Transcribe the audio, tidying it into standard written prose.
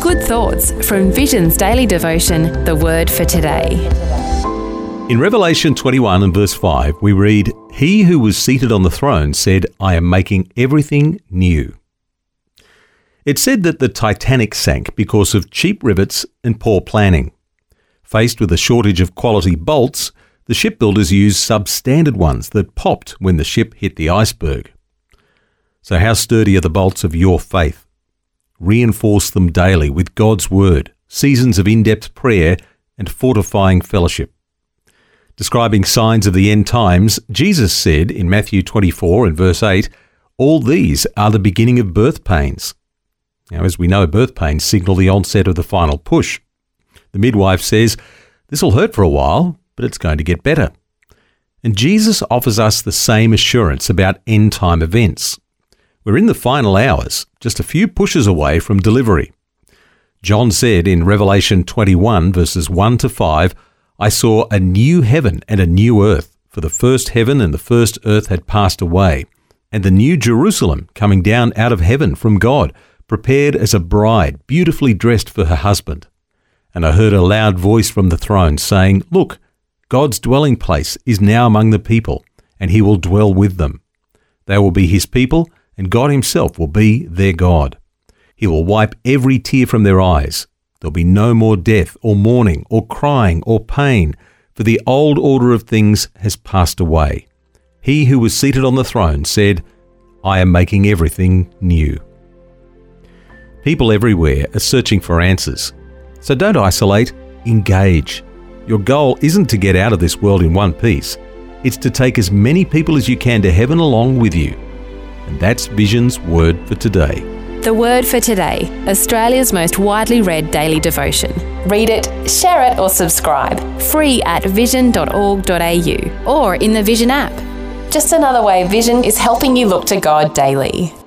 Good thoughts from Vision's daily devotion, The Word for Today. In Revelation 21 and verse 5, we read, "He who was seated on the throne said, I am making everything new." It said that the Titanic sank because of cheap rivets and poor planning. Faced with a shortage of quality bolts, the shipbuilders used substandard ones that popped when the ship hit the iceberg. So how sturdy are the bolts of your faith? Reinforce them daily with God's Word, seasons of in-depth prayer and fortifying fellowship. Describing signs of the end times, Jesus said in Matthew 24 and verse 8, "All these are the beginning of birth pains." Now, as we know, birth pains signal the onset of the final push. The midwife says, "This will hurt for a while, but it's going to get better." And Jesus offers us the same assurance about end-time events. We're in the final hours, just a few pushes away from delivery. John said in Revelation 21, verses 1 to 5, "I saw a new heaven and a new earth, for the first heaven and the first earth had passed away, and the new Jerusalem coming down out of heaven from God, prepared as a bride, beautifully dressed for her husband. And I heard a loud voice from the throne saying, 'Look, God's dwelling place is now among the people, and he will dwell with them. They will be his people, and God himself will be their God. He will wipe every tear from their eyes. There'll be no more death or mourning or crying or pain, for the old order of things has passed away.' He who was seated on the throne said, 'I am making everything new.'" People everywhere are searching for answers. So don't isolate, engage. Your goal isn't to get out of this world in one piece. It's to take as many people as you can to heaven along with you. And that's Vision's Word for Today. The Word for Today, Australia's most widely read daily devotion. Read it, share it or subscribe. Free at vision.org.au or in the Vision app. Just another way Vision is helping you look to God daily.